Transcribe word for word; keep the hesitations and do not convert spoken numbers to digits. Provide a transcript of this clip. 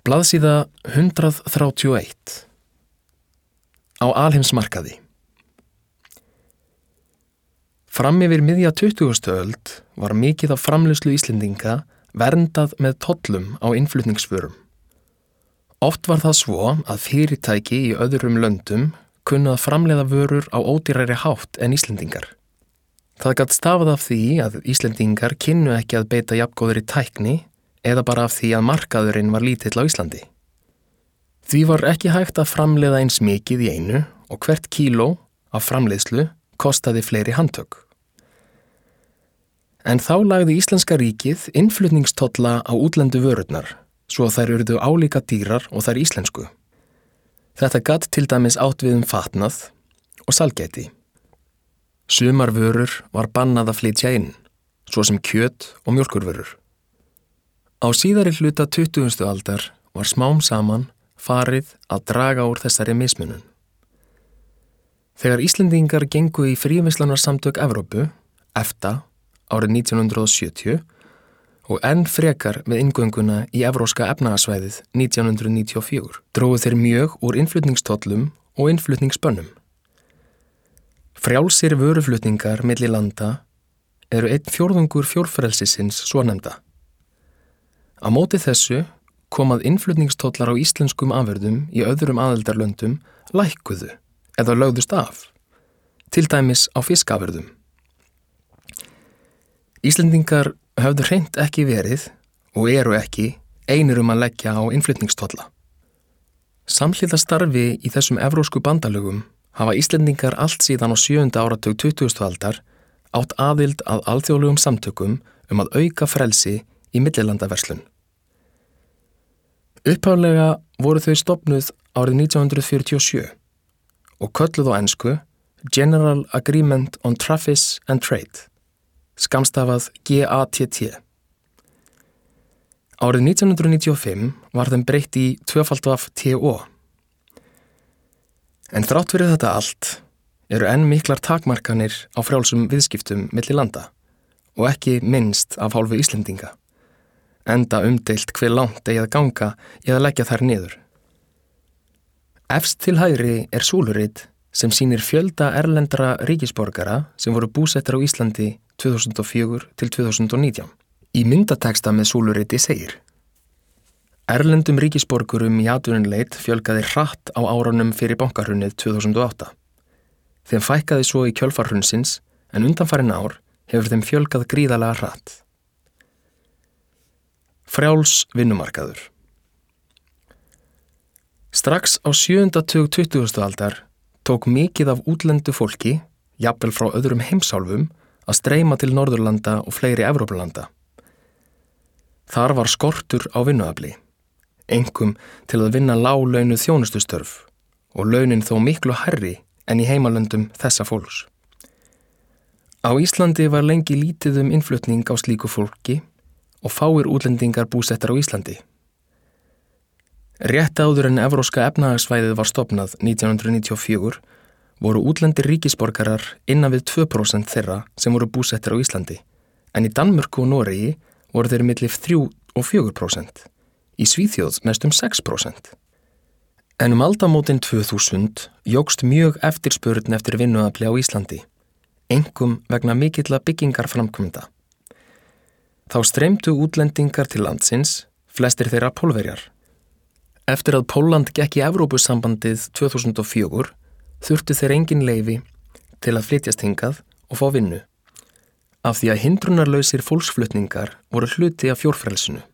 Blaðsíða hundrað þrjátíu og eitt. Á alheimsmarkaði. Fram yfir miðja tuttugustu öld var mikið af framleiðslu Íslendinga verndað með tollum á innflutningsvörum. Oft var það svo að fyrirtæki í öðrum löndum kunnu að framleiða vörur á ódýrari hátt en Íslendingar. Það gat stafað af því að Íslendingar kynnu ekki að beita jafngóðri tækni eða bara af því að markaðurinn var lítill á Íslandi. Því var ekki hægt að framleiða eins mikið í einu og hvert kíló af framleiðslu kostaði fleiri handtök. En þá lagði Íslenska ríkið innflutningstolla á útlendu vörurnar, svo að þær urðu álíka dýrar og þær íslensku. Þetta gat til dæmis átt við um fatnað og sælgæti. Sumar vörur var bannað að flytja inn, svo sem kjöt og mjólkurvörur. Á síðari hluta tuttugustu aldar var smám saman farið að draga úr þessari mismunun. Þegar Íslendingar gengu í fríverslunarsamtök Evrópu, EFTA, árið nítján hundrað og sjötíu og enn frekar með inngönguna í Evrópska efnahagssvæðið nítján hundrað níutíu og fjögur, drógu þeir mjög úr innflutningstollum og innflutningsbönnum. Frjálsir vöruflutningar milli landa eru einn fjórðungur fjórfrelsisins svonefnda. Á móti þessu kom að innflutningstollar á íslenskum afurðum í öðrum aðildarlöndum lækkuðu eða lögðust af, til dæmis á fiskafurðum. Íslendingar höfðu hreint ekki verið og eru ekki einir um að leggja á innflutningstolla. Samhliða starfi í þessum evrópsku bandalögum hafa Íslendingar allt síðan á sjöunda áratug tuttugustu aldar átt aðild að alþjóðlegum samtökum um að auka frelsi í millilandaverslun. Upphaflega voru þau stofnuð árið nítján hundrað fjörutíu og sjö og kölluð á ensku General Agreement on Traffic and Trade, skammstafað G A T T. Árið nítján hundrað níutíu og fimm var þeim breytt í tvöfalt T O. En þrátt fyrir þetta allt eru enn miklar takmarkanir á frjálsum viðskiptum milli landa og ekki minnst af hálfu Íslendinga. Enda umdeilt hve langt eigi að ganga eða leggja þær niður. Efst til hægri er súlurit sem sýnir fjölda erlendra ríkisborgara sem voru búsettir á Íslandi tvö þúsund og fjögur til tvö þúsund og nítján. Í myndateksta með súluriti segir: Erlendum ríkisborgurum í atvinnuleit fjölgaði hratt á árunum fyrir bankahrunið tvö þúsund og átta. Þeim fækkaði svo í kjölfar hrunsins en undanfarin ár hefur þeim fjölgað gríðarlega hratt. Frjáls vinnumarkaður. Strax á sjöunda tug tuttugustu aldar tók mikið af útlendu fólki, jafnvel frá öðrum heimsálfum, að streyma til Norðurlanda og fleiri Evrópulanda. Þar var skortur á vinnuafli, einkum til að vinna láglaunuð þjónustustörf og launin þó miklu hærri en í heimalöndum þessa fólks. Á Íslandi var lengi lítið um innflutning á slíku fólki og fáir útlendingar búsettar á Íslandi. Rétt áður en Evrópska efnahagssvæðið var stofnað nítján hundrað níutíu og fjögur voru útlendir ríkisborgarar innan við tvö prósent þeirra sem voru búsettar á Íslandi, en í Danmörku og Noregi voru þeir milli þrjú og fjögur prósent, í Svíþjóð næstum sex prósent. En um aldamótin tvö þúsund jókst mjög eftirspurn eftir vinnuafli á Íslandi, einkum vegna mikilla byggingarframkvæmda. Þá streymdu útlendingar til landsins, flestir þeirra Pólverjar. Eftir að Pólland gekk í Evrópusambandið tvö þúsund og fjögur þurftu þeir engin leyfi til að flytjast hingað og fá vinnu, af því að hindrunarlausir fólksflutningar voru hluti af fjórfrelsinu.